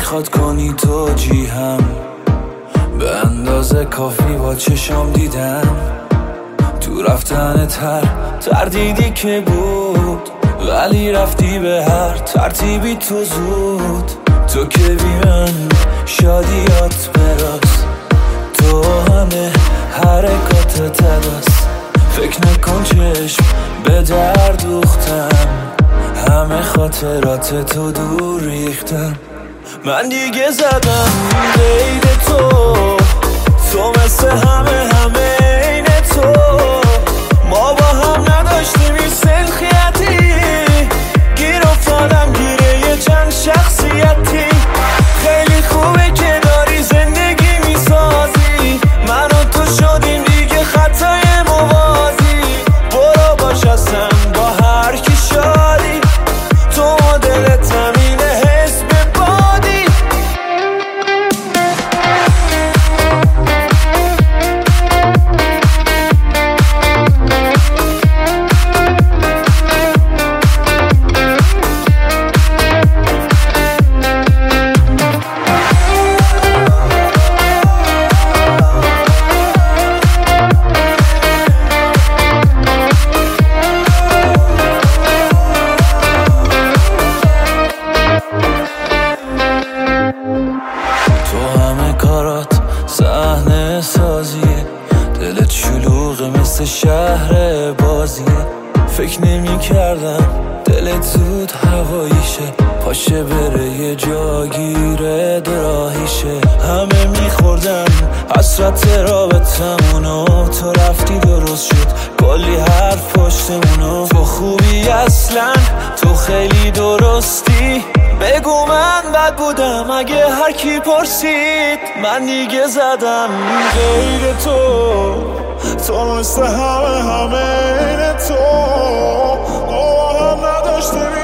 میخواد کنی توجیهم، به اندازه کافی با چشم دیدم. تو رفتن تردیدی که بود، ولی رفتی به هر ترتیبی تو زود. تو که بی من شادیات براست، تو همه حرکات تداست. فکر نکن چشم به در دوختم، همه خاطرات تو دور ریختم. من دیگه زدم قید تو مثل همه این تو. ما با هم نداشتیم این سلخیتی، گیر افتادم گیره یه چند شخصیتی. خیلی خوبه که داری زندگی میسازی، من و تو شدیم دیگه خطای موازی. برو باش اصلا با هر کی شادی، تو دلت همینه حس به بادی. تو همه کارات صحنه سازیه، دلت شلوغه مثل شهر بازیه. فکر نمی کردم دلت زود هواییشه، پاشه بره یه جاگیره دراهیشه. همه میخوردن حسرت رابطمونو، تو رفتی درست شد کلی حرف پشتمونو. تو خوبی اصلا، تو خیلی درستی، بگو من بد بودم اگه هر کی پرسید. من دیگه زدم غیر تو مثل همه این تو. ما هم نداشتیم